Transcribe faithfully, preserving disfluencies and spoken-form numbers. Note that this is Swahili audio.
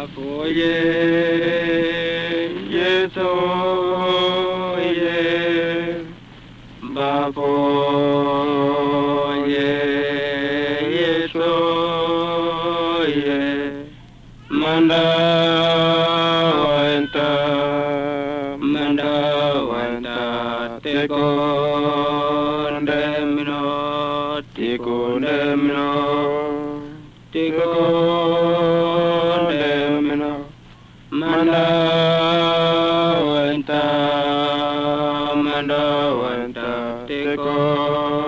Oye, yeso, ye, bapo, ye, yeso, ye, manda wanta, manda wanta, teko ndemino, teko ndemino, teko ndemino, manda wanta, manda wanta, teko